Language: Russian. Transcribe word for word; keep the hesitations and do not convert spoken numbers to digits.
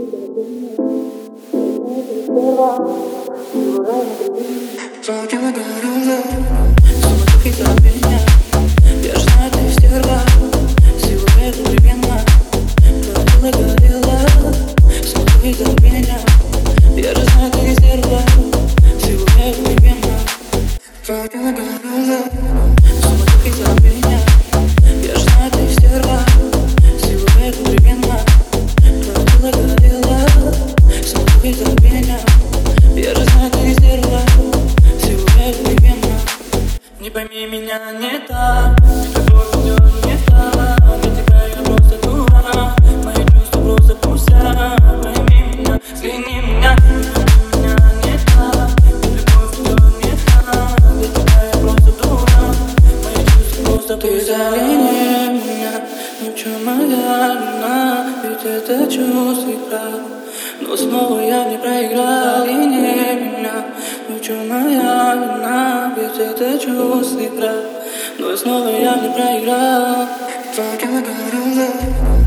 Суматохи забвения. Я ж знаю, ты стерва. Силуэт мгновенно. Твоя тело горело. Суматохи забвения. Я же знаю, ты стерва. Силуэт мгновенно. Твоя тело горело. Суматохи забвения. Я ж знаю, ты стерва. Силуэт мгновенно. Твоя тело горело. Суматохи забвения. Я же знаю, ты стерва. Не пойми меня не так, любовь идет не так. Для тебя я просто дурак, мои чувства просто пустят. Пойми меня, взгляни меня, не пойми меня не так, любовь идет не так. Для тебя я просто дурак, мои чувства просто пустят. Ты залини меня, ну чё моя вина, ведь это чувство игра. Но снова я не проиграл, и не меня. Ну чё моя вина, ведь это чувство игра. Но снова я не проиграл. Твоя тело горело.